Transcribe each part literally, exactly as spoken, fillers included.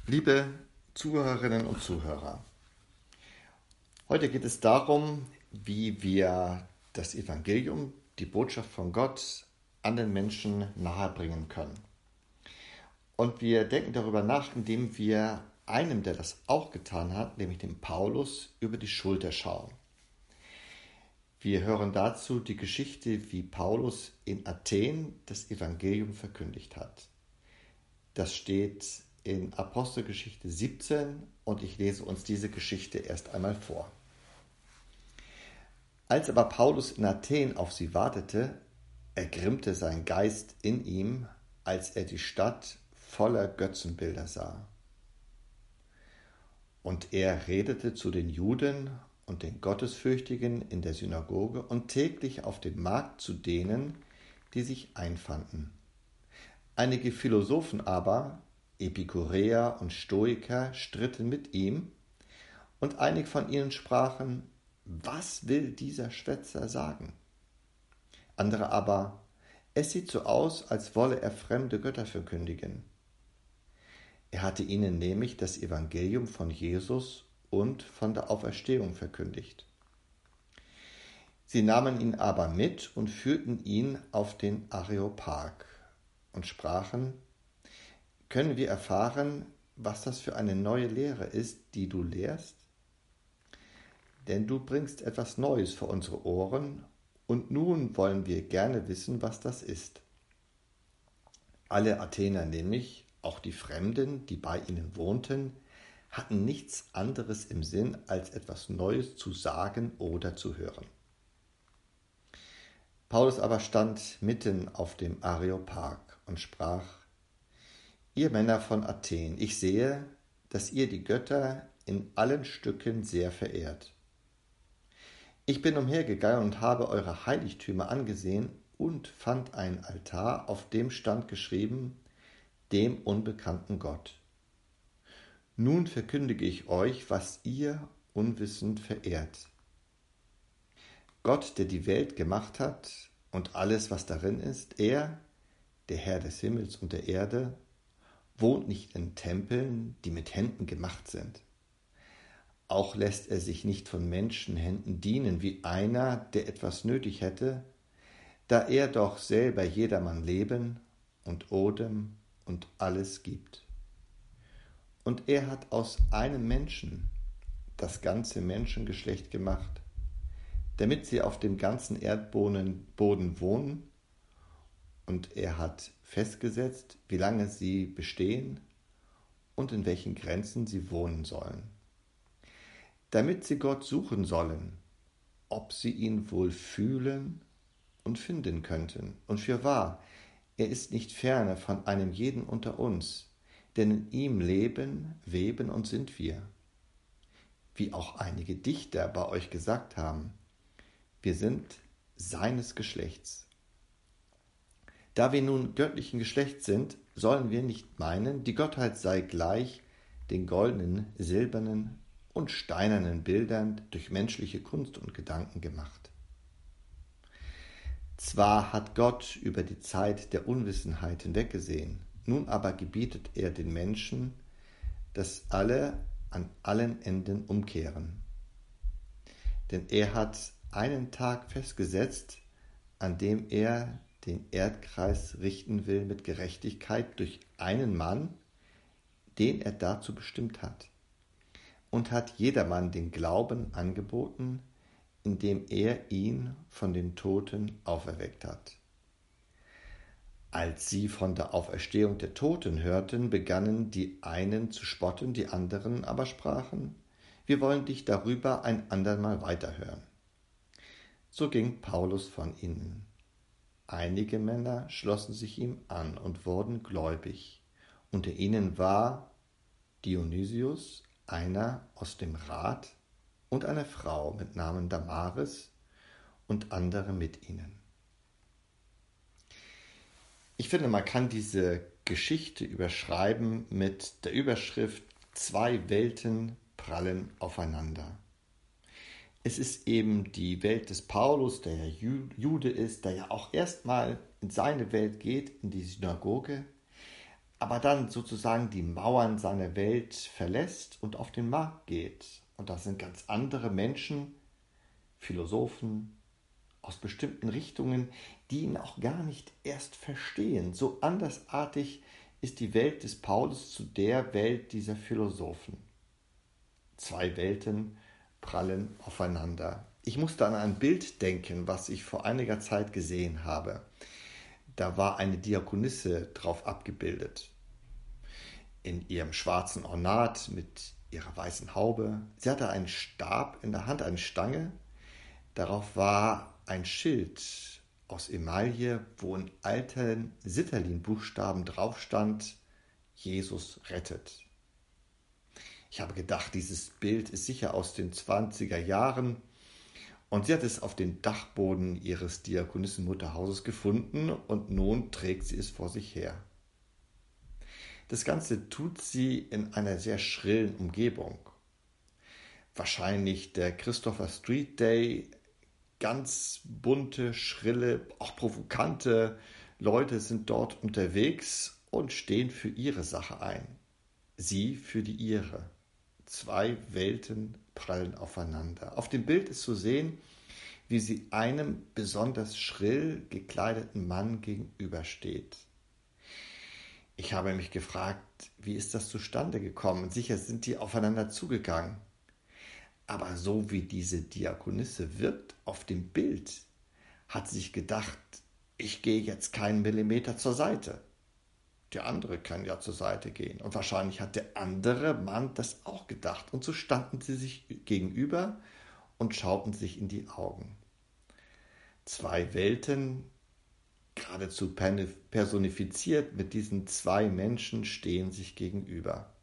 Liebe Zuhörerinnen und Zuhörer, heute geht es darum, wie wir das Evangelium, die Botschaft von Gott, an den Menschen nahebringen können. Und wir denken darüber nach, indem wir einem, der das auch getan hat, nämlich dem Paulus, über die Schulter schauen. Wir hören dazu die Geschichte, wie Paulus in Athen das Evangelium verkündigt hat. Das steht in Apostelgeschichte siebzehn und ich lese uns diese Geschichte erst einmal vor. Als aber Paulus in Athen auf sie wartete, ergrimmte sein Geist in ihm, als er die Stadt voller Götzenbilder sah. Und er redete zu den Juden und den Gottesfürchtigen in der Synagoge und täglich auf dem Markt zu denen, die sich einfanden. Einige Philosophen aber, Epikureer und Stoiker, stritten mit ihm, und einige von ihnen sprachen: Was will dieser Schwätzer sagen? Andere aber: Es sieht so aus, als wolle er fremde Götter verkündigen. Er hatte ihnen nämlich das Evangelium von Jesus und von der Auferstehung verkündigt. Sie nahmen ihn aber mit und führten ihn auf den Areopag und sprachen: Können wir erfahren, was das für eine neue Lehre ist, die du lehrst? Denn du bringst etwas Neues vor unsere Ohren, und nun wollen wir gerne wissen, was das ist. Alle Athener nämlich, auch die Fremden, die bei ihnen wohnten, hatten nichts anderes im Sinn, als etwas Neues zu sagen oder zu hören. Paulus aber stand mitten auf dem Areopag und sprach: Ihr Männer von Athen, ich sehe, dass ihr die Götter in allen Stücken sehr verehrt. Ich bin umhergegangen und habe eure Heiligtümer angesehen und fand einen Altar, auf dem stand geschrieben: Dem unbekannten Gott. Nun verkündige ich euch, was ihr unwissend verehrt. Gott, der die Welt gemacht hat und alles, was darin ist, er, der Herr des Himmels und der Erde, wohnt nicht in Tempeln, die mit Händen gemacht sind. Auch lässt er sich nicht von Menschenhänden dienen wie einer, der etwas nötig hätte, da er doch selber jedermann Leben und Odem und alles gibt. Und er hat aus einem Menschen das ganze Menschengeschlecht gemacht, damit sie auf dem ganzen Erdboden Boden wohnen, und er hat festgesetzt, wie lange sie bestehen und in welchen Grenzen sie wohnen sollen, damit sie Gott suchen sollen, ob sie ihn wohl fühlen und finden könnten. Und fürwahr, er ist nicht ferne von einem jeden unter uns, denn in ihm leben, weben und sind wir. Wie auch einige Dichter bei euch gesagt haben, wir sind seines Geschlechts. Da wir nun göttlichen Geschlechts sind, sollen wir nicht meinen, die Gottheit sei gleich den goldenen, silbernen und steinernen Bildern durch menschliche Kunst und Gedanken gemacht. Zwar hat Gott über die Zeit der Unwissenheit hinweggesehen, nun aber gebietet er den Menschen, dass alle an allen Enden umkehren. Denn er hat einen Tag festgesetzt, an dem er den Erdkreis richten will mit Gerechtigkeit durch einen Mann, den er dazu bestimmt hat, und hat jedermann den Glauben angeboten, indem er ihn von den Toten auferweckt hat. Als sie von der Auferstehung der Toten hörten, begannen die einen zu spotten, die anderen aber sprachen: Wir wollen dich darüber ein andermal weiterhören. So ging Paulus von ihnen. Einige Männer schlossen sich ihm an und wurden gläubig. Unter ihnen war Dionysius, einer aus dem Rat, und eine Frau mit Namen Damaris und andere mit ihnen. Ich finde, man kann diese Geschichte überschreiben mit der Überschrift: Zwei Welten prallen aufeinander. Es ist eben die Welt des Paulus, der ja Jude ist, der ja auch erstmal in seine Welt geht, in die Synagoge. aber dann sozusagen die Mauern seiner Welt verlässt und auf den Markt geht. Und das sind ganz andere Menschen, Philosophen aus bestimmten Richtungen, die ihn auch gar nicht erst verstehen. So andersartig ist die Welt des Paulus zu der Welt dieser Philosophen. Zwei Welten prallen aufeinander. Ich musste an ein Bild denken, was ich vor einiger Zeit gesehen habe. Da war eine Diakonisse drauf abgebildet. In ihrem schwarzen Ornat mit ihrer weißen Haube. Sie hatte einen Stab in der Hand, eine Stange. Darauf war ein Schild aus Emaille, wo in alten Sitterlin-Buchstaben drauf stand: Jesus rettet. Ich habe gedacht, dieses Bild ist sicher aus den zwanziger Jahren. Und sie hat es auf dem Dachboden ihres Diakonissenmutterhauses gefunden und nun trägt sie es vor sich her. Das Ganze tut sie in einer sehr schrillen Umgebung. Wahrscheinlich der Christopher Street Day, ganz bunte, schrille, auch provokante Leute sind dort unterwegs und stehen für ihre Sache ein. Sie für die ihre. Zwei Welten prallen aufeinander. Auf dem Bild ist zu sehen, wie sie einem besonders schrill gekleideten Mann gegenübersteht. Ich habe mich gefragt, wie ist das zustande gekommen? Sicher sind die aufeinander zugegangen. Aber so wie diese Diakonisse wirkt auf dem Bild, hat sie sich gedacht, ich gehe jetzt keinen Millimeter zur Seite. Der andere kann ja zur Seite gehen. Und wahrscheinlich hat der andere Mann das auch gedacht. Und so standen sie sich gegenüber und schauten sich in die Augen. Zwei Welten, geradezu personifiziert mit diesen zwei Menschen, stehen sich gegenüber.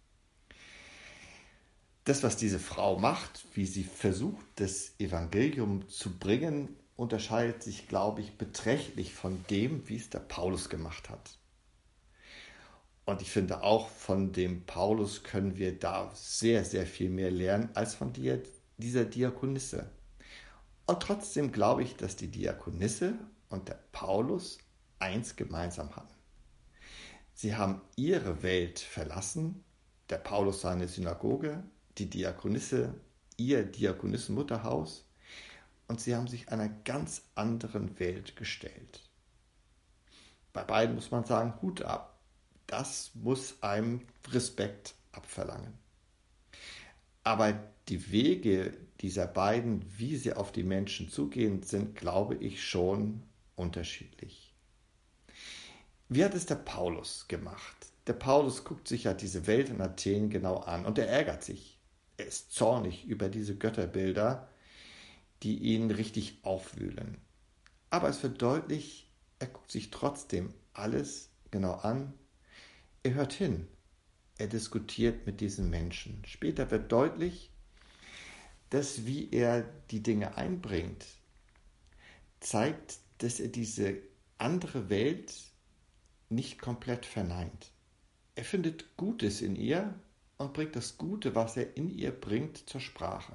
Das, was diese Frau macht, wie sie versucht, das Evangelium zu bringen, unterscheidet sich, glaube ich, beträchtlich von dem, wie es der Paulus gemacht hat. Und ich finde auch, von dem Paulus können wir da sehr, sehr viel mehr lernen als von dieser Diakonisse. Und trotzdem glaube ich, dass die Diakonisse und der Paulus eins gemeinsam hatten. Sie haben ihre Welt verlassen, der Paulus seine Synagoge, die Diakonisse ihr Diakonissenmutterhaus, und sie haben sich einer ganz anderen Welt gestellt. Bei beiden muss man sagen, Hut ab. Das muss einem Respekt abverlangen. Aber die Wege dieser beiden, wie sie auf die Menschen zugehen, sind, glaube ich, schon unterschiedlich. Wie hat es der Paulus gemacht? Der Paulus guckt sich ja diese Welt in Athen genau an und er ärgert sich. Er ist zornig über diese Götterbilder, die ihn richtig aufwühlen. Aber es wird deutlich, er guckt sich trotzdem alles genau an. Er hört hin. Er diskutiert mit diesen Menschen. Später wird deutlich, dass wie er die Dinge einbringt, zeigt, dass er diese andere Welt nicht komplett verneint. Er findet Gutes in ihr und bringt das Gute, was er in ihr bringt, zur Sprache.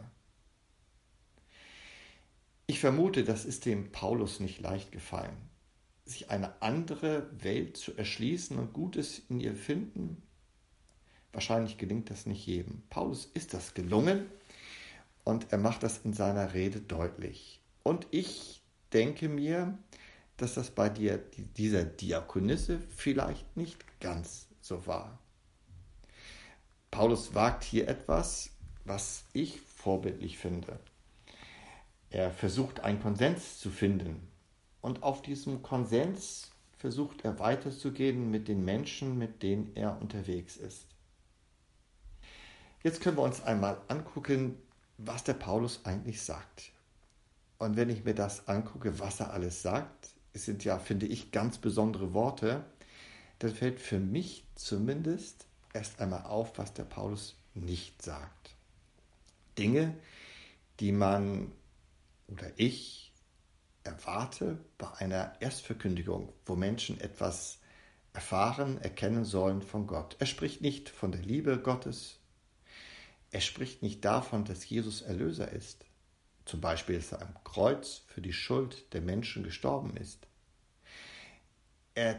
Ich vermute, das ist dem Paulus nicht leicht gefallen, sich eine andere Welt zu erschließen und Gutes in ihr finden. Wahrscheinlich gelingt das nicht jedem. Paulus ist das gelungen und er macht das in seiner Rede deutlich. Und ich denke mir, dass das bei dir, dieser Diakonisse vielleicht nicht ganz so war. Paulus wagt hier etwas, was ich vorbildlich finde. Er versucht, einen Konsens zu finden. Und auf diesem Konsens versucht er weiterzugehen mit den Menschen, mit denen er unterwegs ist. Jetzt können wir uns einmal angucken, was der Paulus eigentlich sagt. Und wenn ich mir das angucke, was er alles sagt, es sind ja, finde ich, ganz besondere Worte, dann fällt für mich zumindest erst einmal auf, was der Paulus nicht sagt. Dinge, die man oder ich erwarte bei einer Erstverkündigung, wo Menschen etwas erfahren, erkennen sollen von Gott. Er spricht nicht von der Liebe Gottes. Er spricht nicht davon, dass Jesus Erlöser ist. Zum Beispiel, dass er am Kreuz für die Schuld der Menschen gestorben ist. Er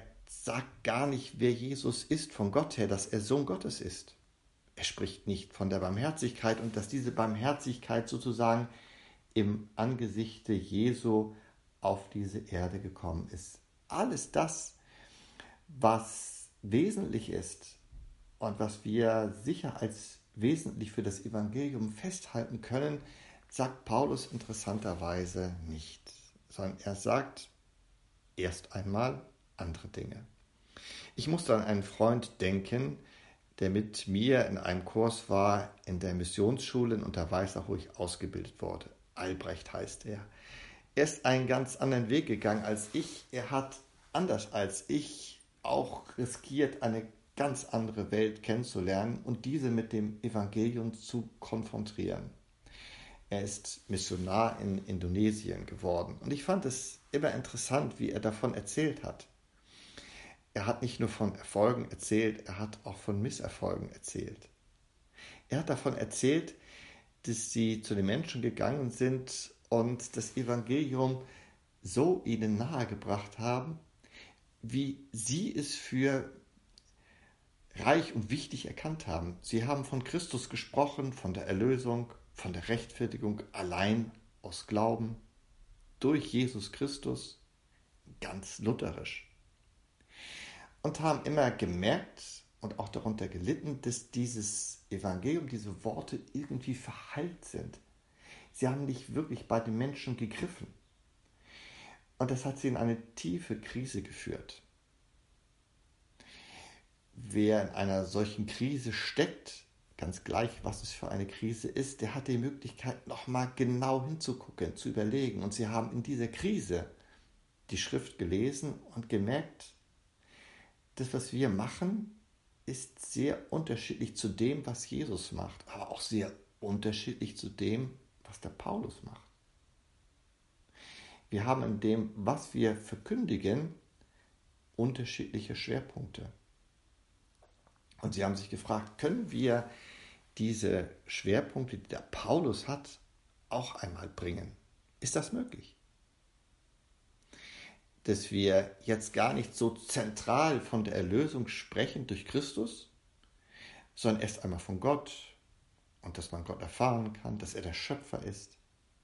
sagt gar nicht, wer Jesus ist von Gott her, dass er Sohn Gottes ist. Er spricht nicht von der Barmherzigkeit und dass diese Barmherzigkeit sozusagen im Angesichte Jesu auf diese Erde gekommen ist. Alles das, was wesentlich ist und was wir sicher als wesentlich für das Evangelium festhalten können, sagt Paulus interessanterweise nicht, sondern er sagt erst einmal andere Dinge. Ich musste an einen Freund denken, der mit mir in einem Kurs war in der Missionsschule in Unterweisach, wo ich ausgebildet wurde. Albrecht heißt er. Er ist einen ganz anderen Weg gegangen als ich. Er hat, anders als ich, auch riskiert, eine ganz andere Welt kennenzulernen und diese mit dem Evangelium zu konfrontieren. Er ist Missionar in Indonesien geworden und ich fand es immer interessant, wie er davon erzählt hat. Er hat nicht nur von Erfolgen erzählt, er hat auch von Misserfolgen erzählt. Er hat davon erzählt, dass sie zu den Menschen gegangen sind und das Evangelium so ihnen nahegebracht haben, wie sie es für reich und wichtig erkannt haben. Sie haben von Christus gesprochen, von der Erlösung, von der Rechtfertigung allein aus Glauben durch Jesus Christus, ganz lutherisch. Und haben immer gemerkt und auch darunter gelitten, dass dieses Evangelium, diese Worte irgendwie verhallt sind. Sie haben nicht wirklich bei den Menschen gegriffen. Und das hat sie in eine tiefe Krise geführt. Wer in einer solchen Krise steckt, ganz gleich, was es für eine Krise ist, der hat die Möglichkeit, nochmal genau hinzugucken, zu überlegen. Und sie haben in dieser Krise die Schrift gelesen und gemerkt, das, was wir machen, ist sehr unterschiedlich zu dem, was Jesus macht, aber auch sehr unterschiedlich zu dem, was der Paulus macht. Wir haben in dem, was wir verkündigen, unterschiedliche Schwerpunkte. Und sie haben sich gefragt, können wir diese Schwerpunkte, die der Paulus hat, auch einmal bringen? Ist das möglich? Dass wir jetzt gar nicht so zentral von der Erlösung sprechen durch Christus, sondern erst einmal von Gott und dass man Gott erfahren kann, dass er der Schöpfer ist.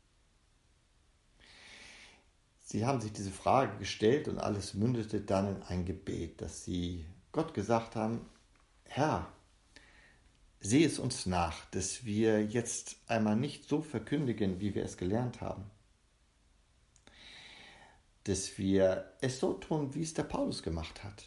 Sie haben sich diese Frage gestellt und alles mündete dann in ein Gebet, dass sie Gott gesagt haben, Herr, sehe es uns nach, dass wir jetzt einmal nicht so verkündigen, wie wir es gelernt haben. Dass wir es so tun, wie es der Paulus gemacht hat.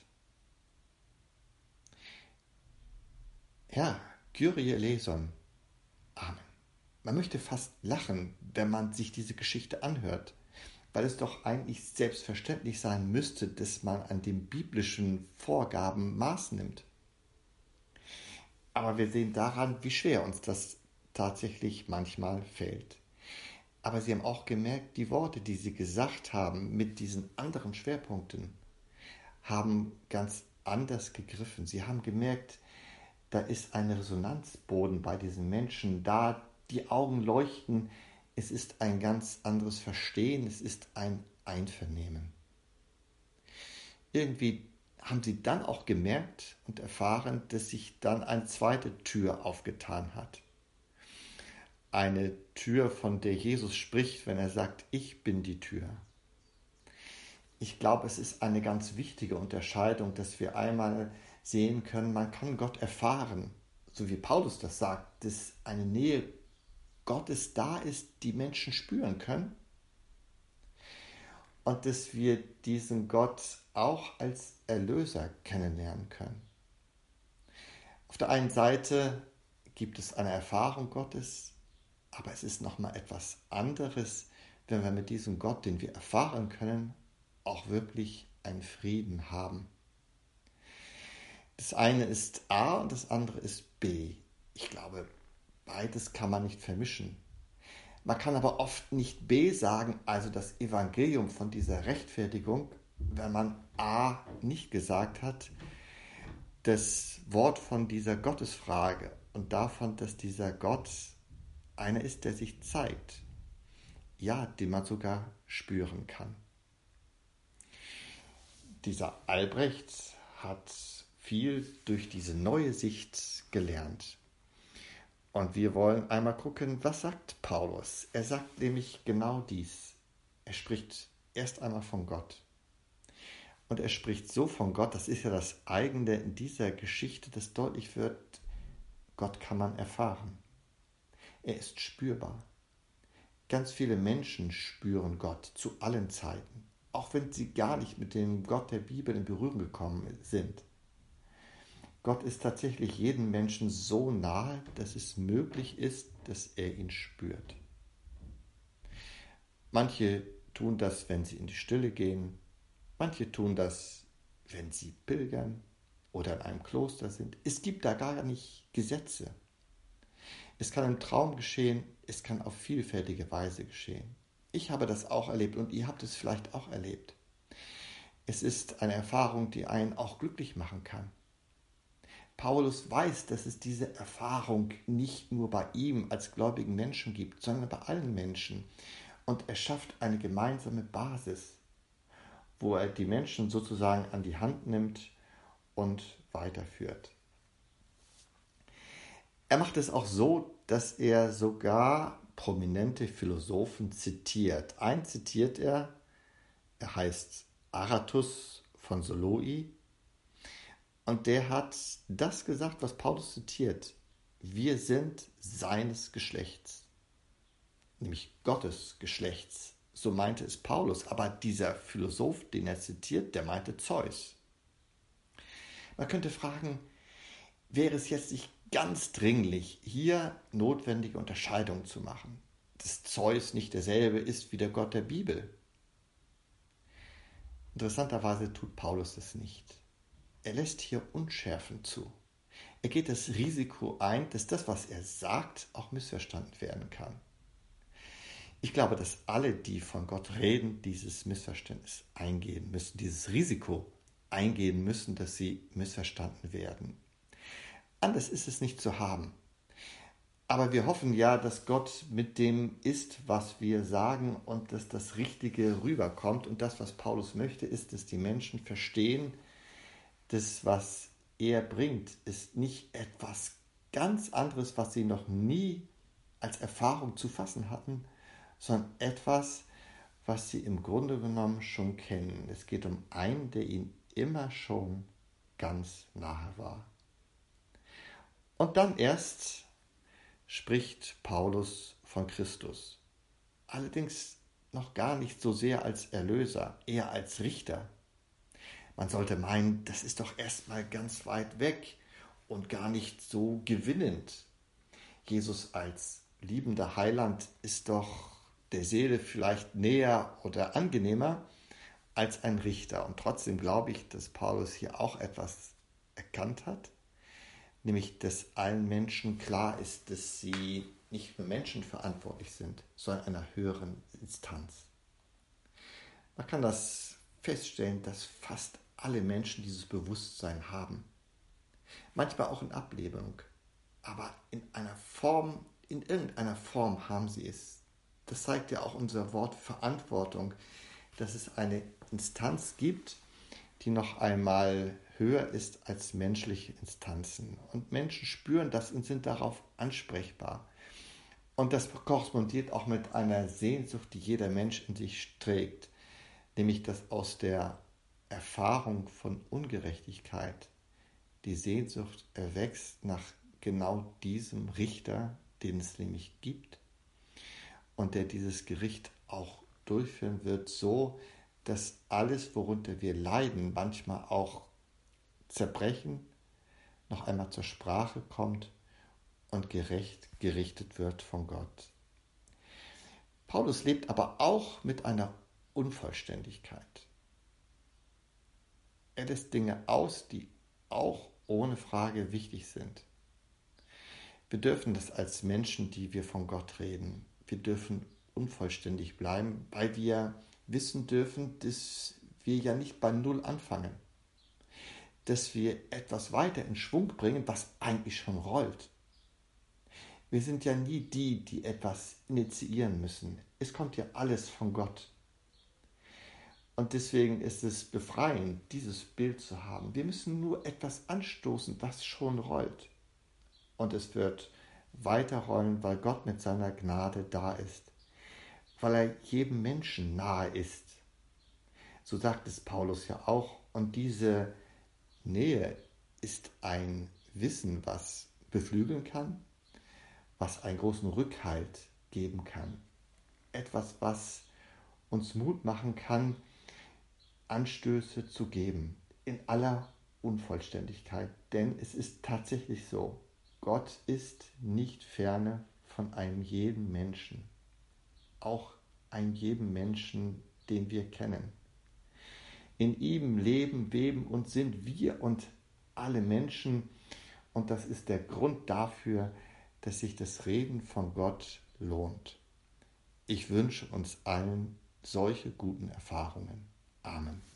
Ja, Kyrie eleison. Amen. Man möchte fast lachen, wenn man sich diese Geschichte anhört, weil es doch eigentlich selbstverständlich sein müsste, dass man an den biblischen Vorgaben Maß nimmt. Aber wir sehen daran, wie schwer uns das tatsächlich manchmal fällt. Aber sie haben auch gemerkt, die Worte, die sie gesagt haben mit diesen anderen Schwerpunkten, haben ganz anders gegriffen. Sie haben gemerkt, da ist ein Resonanzboden bei diesen Menschen da, die Augen leuchten, es ist ein ganz anderes Verstehen, es ist ein Einvernehmen. Irgendwie haben sie dann auch gemerkt und erfahren, dass sich dann eine zweite Tür aufgetan hat. Eine Tür, von der Jesus spricht, wenn er sagt, ich bin die Tür. Ich glaube, es ist eine ganz wichtige Unterscheidung, dass wir einmal sehen können, man kann Gott erfahren, so wie Paulus das sagt, dass eine Nähe Gottes da ist, die Menschen spüren können und dass wir diesen Gott auch als Erlöser kennenlernen können. Auf der einen Seite gibt es eine Erfahrung Gottes, aber es ist nochmal etwas anderes, wenn wir mit diesem Gott, den wir erfahren können, auch wirklich einen Frieden haben. Das eine ist A und das andere ist B. Ich glaube, beides kann man nicht vermischen. Man kann aber oft nicht B sagen, also das Evangelium von dieser Rechtfertigung, wenn man A nicht gesagt hat, das Wort von dieser Gottesfrage und davon, dass dieser Gott einer ist, der sich zeigt, ja, den man sogar spüren kann. Dieser Albrecht hat viel durch diese neue Sicht gelernt. Und wir wollen einmal gucken, was sagt Paulus? Er sagt nämlich genau dies. Er spricht erst einmal von Gott. Und er spricht so von Gott, das ist ja das Eigene in dieser Geschichte, das deutlich wird, Gott kann man erfahren. Er ist spürbar. Ganz viele Menschen spüren Gott zu allen Zeiten, auch wenn sie gar nicht mit dem Gott der Bibel in Berührung gekommen sind. Gott ist tatsächlich jedem Menschen so nahe, dass es möglich ist, dass er ihn spürt. Manche tun das, wenn sie in die Stille gehen. Manche tun das, wenn sie pilgern oder in einem Kloster sind. Es gibt da gar nicht Gesetze. Es kann im Traum geschehen, es kann auf vielfältige Weise geschehen. Ich habe das auch erlebt und ihr habt es vielleicht auch erlebt. Es ist eine Erfahrung, die einen auch glücklich machen kann. Paulus weiß, dass es diese Erfahrung nicht nur bei ihm als gläubigen Menschen gibt, sondern bei allen Menschen. Und er schafft eine gemeinsame Basis, wo er die Menschen sozusagen an die Hand nimmt und weiterführt. Er macht es auch so, dass er sogar prominente Philosophen zitiert. Einen zitiert er, er heißt Aratus von Soloi, und der hat das gesagt, was Paulus zitiert. Wir sind seines Geschlechts, nämlich Gottes Geschlechts. So meinte es Paulus, aber dieser Philosoph, den er zitiert, der meinte Zeus. Man könnte fragen, wäre es jetzt nicht ganz dringlich, hier notwendige Unterscheidungen zu machen, dass Zeus nicht derselbe ist wie der Gott der Bibel? Interessanterweise tut Paulus das nicht. Er lässt hier Unschärfen zu. Er geht das Risiko ein, dass das, was er sagt, auch missverstanden werden kann. Ich glaube, dass alle, die von Gott reden, dieses Missverständnis eingehen müssen, dieses Risiko eingehen müssen, dass sie missverstanden werden. Anders ist es nicht zu haben. Aber wir hoffen ja, dass Gott mit dem ist, was wir sagen und dass das Richtige rüberkommt. Und das, was Paulus möchte, ist, dass die Menschen verstehen, das, was er bringt, ist nicht etwas ganz anderes, was sie noch nie als Erfahrung zu fassen hatten, sondern etwas, was sie im Grunde genommen schon kennen. Es geht um einen, der ihnen immer schon ganz nahe war. Und dann erst spricht Paulus von Christus. Allerdings noch gar nicht so sehr als Erlöser, eher als Richter. Man sollte meinen, das ist doch erstmal ganz weit weg und gar nicht so gewinnend. Jesus als liebender Heiland ist doch der Seele vielleicht näher oder angenehmer als ein Richter. Und trotzdem glaube ich, dass Paulus hier auch etwas erkannt hat, nämlich dass allen Menschen klar ist, dass sie nicht nur Menschen verantwortlich sind, sondern einer höheren Instanz. Man kann das feststellen, dass fast alle Menschen dieses Bewusstsein haben. Manchmal auch in Ablehnung, aber in einer Form, in irgendeiner Form haben sie es. Das zeigt ja auch unser Wort Verantwortung, dass es eine Instanz gibt, die noch einmal höher ist als menschliche Instanzen. Und Menschen spüren das und sind darauf ansprechbar. Und das korrespondiert auch mit einer Sehnsucht, die jeder Mensch in sich trägt, nämlich dass aus der Erfahrung von Ungerechtigkeit die Sehnsucht erwächst nach genau diesem Richter, den es nämlich gibt und der dieses Gericht auch durchführen wird, so dass alles, worunter wir leiden, manchmal auch zerbrechen, noch einmal zur Sprache kommt und gerecht gerichtet wird von Gott. Paulus lebt aber auch mit einer Unvollständigkeit. Er lässt Dinge aus, die auch ohne Frage wichtig sind. Wir dürfen das als Menschen, die wir von Gott reden, wir dürfen unvollständig bleiben, weil wir wissen dürfen, dass wir ja nicht bei Null anfangen. Dass wir etwas weiter in Schwung bringen, was eigentlich schon rollt. Wir sind ja nie die, die etwas initiieren müssen. Es kommt ja alles von Gott. Und deswegen ist es befreiend, dieses Bild zu haben. Wir müssen nur etwas anstoßen, was schon rollt. Und es wird weiterrollen, weil Gott mit seiner Gnade da ist. Weil er jedem Menschen nahe ist. So sagt es Paulus ja auch. Und diese Nähe ist ein Wissen, was beflügeln kann, was einen großen Rückhalt geben kann. Etwas, was uns Mut machen kann, Anstöße zu geben, in aller Unvollständigkeit. Denn es ist tatsächlich so, Gott ist nicht ferne von einem jeden Menschen, auch einem jeden Menschen, den wir kennen. In ihm leben, weben und sind wir und alle Menschen. Und das ist der Grund dafür, dass sich das Reden von Gott lohnt. Ich wünsche uns allen solche guten Erfahrungen. Amen.